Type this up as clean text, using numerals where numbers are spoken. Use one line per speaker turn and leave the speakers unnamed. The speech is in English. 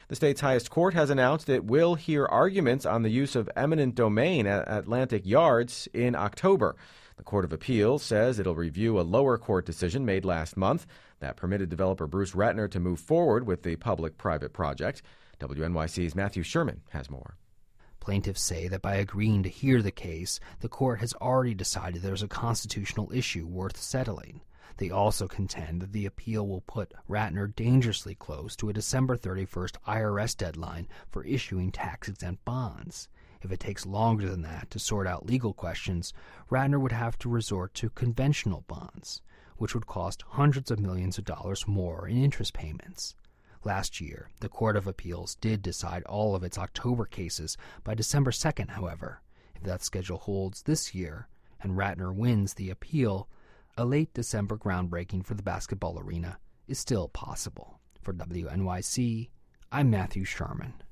The state's highest court has announced it will hear arguments on the use of eminent domain at Atlantic Yards in October. The Court of Appeals says it'll review a lower court decision made last month that permitted developer Bruce Ratner to move forward with the public-private project. WNYC's Matthew Sherman has more.
Plaintiffs say that by agreeing to hear the case, the court has already decided there's a constitutional issue worth settling. They also contend that the appeal will put Ratner dangerously close to a December 31st IRS deadline for issuing tax-exempt bonds. If it takes longer than that to sort out legal questions, Ratner would have to resort to conventional bonds, which would cost hundreds of millions of dollars more in interest payments. Last year, the Court of Appeals did decide all of its October cases by December 2nd, however. If that schedule holds this year and Ratner wins the appeal, a late December groundbreaking for the basketball arena is still possible. For WNYC, I'm Matthew Sherman.